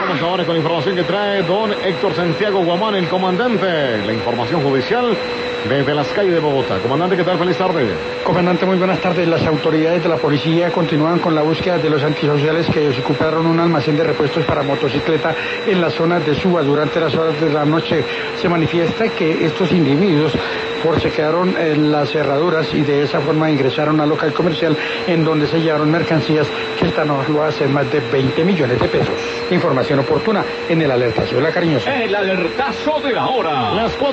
Vamos ahora con la información que trae don Héctor Santiago Guamán, el comandante. La información judicial desde las calles de Bogotá. Comandante, ¿qué tal? Feliz tarde. Comandante, muy buenas tardes. Las autoridades de la policía continúan con la búsqueda de los antisociales que desocuparon un almacén de repuestos para motocicleta en la zona de Suba. Durante las horas de la noche se manifiesta que estos individuos forcejearon las cerraduras y de esa forma ingresaron al local comercial en donde se llevaron mercancías que están evaluadas en más de 20 millones de pesos. Información oportuna en el alertazo de la cariñosa. El alertazo de la hora. Las 4